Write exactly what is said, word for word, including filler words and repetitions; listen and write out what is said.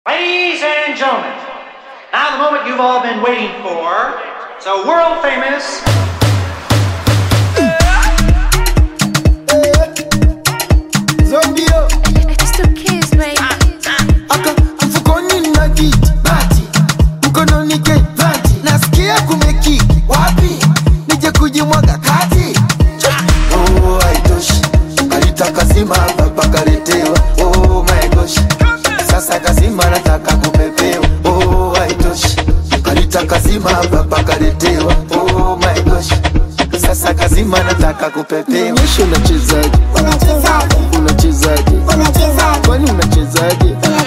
Ladies and gentlemen, now the moment you've all been waiting for. So world famous. Zombio. It's the kids, baby. Aka mfukoni na kiti bati, mkononi ke bati, nasikia kumeki wapi, nije kujimwaga kati. Oh haitoshi, alitaka sima hapa kaletewa. Oh my gosh, sasa kasima nataka kupepewa. Oh haitoshi, alitaka sima hapa kaletewa. Oh my gosh, sasa kasima nataka kupepewa. Nisho unachezaje? Unachezaje? Unachezaje? Unachezaje? Kwani unachezaje?